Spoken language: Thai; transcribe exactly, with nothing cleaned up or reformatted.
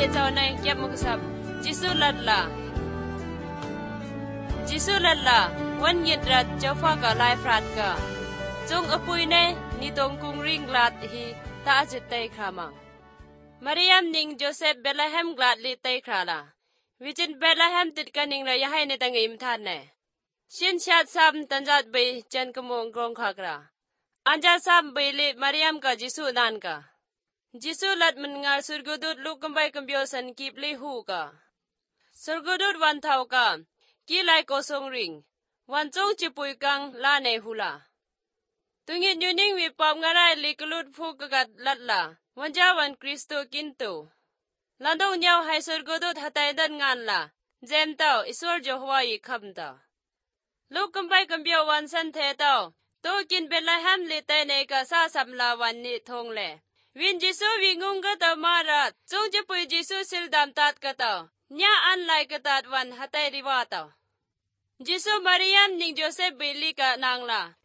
เจ้าในเก็บมุกสับจิสุลัดละจิสุลัดละวันยิดรัดเจ้าฟ้ากับลายฟรัดกะจงอปุยเนนิตงกุงริงกลาดฮีตาจิตเตครามังมาริยมนิงโจเซฟเบลาเฮมกลาดลิเตคราลาวิจินเบลาเฮมติดกันนิงระยะให้ในตังอิมทานเนชินชาติซ้ำตันจัดไปจันกมงกรงขากราอันจัดซ้ำไปลิมาริยมกับจิสุนานกะจิสุลัดมันงาสุรกุดุดลูกกำไปกำเบียวสันกีบลิหูกะสุรกุดุดวันเท่ากะกีไลโกทรงริงวันจงจิปุยกังลาในหูลาตุงิดยูนิงวิปอมงารายลิกลุดฟูกกัดลัดลาวันจาวันคริสโตกินโตลันดงยาวไฮสุรกุดุดหัตายดันงานลาเจมเต้าอิสวรจฮวายคำตาลูกกำไปกำเบียววันสันเทเต้าโตกินเบลาแฮมลิเตเนกาซาสัมลาวันนิทงเลวินจิสุวิงุงกตามารัดจงจะปุยจิสุสิลดามตัดกตาญาอันไลกตัดวันหัตายริวาตาจิสุมาริยมนิงโจเซฟบิลิกานางลา